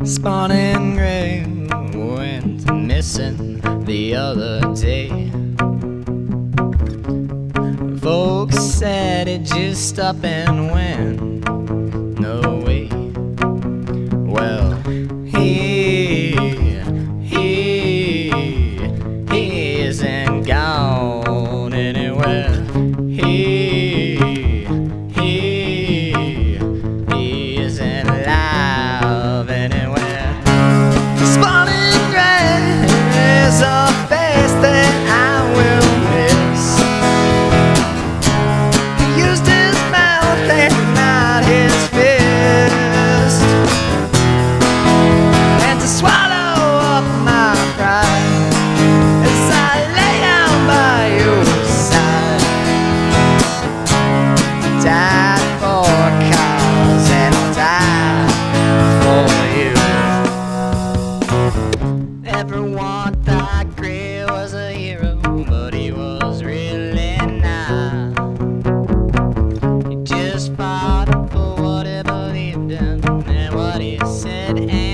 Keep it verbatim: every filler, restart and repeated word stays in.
Spawning gray went missing the other day. Folks said it just up and went no way. Well, he, he, he isn't gone anywhere. He, he, he isn't alive anywhere. Spawning gray is a face that I will miss. He used his mouth and not his fist, and to swallow up my pride as I lay down by your side. Died for a cause and I'll die for you. Everyone thought Gray was a hero, but he was really not. He just fought for what he believed in and what he said.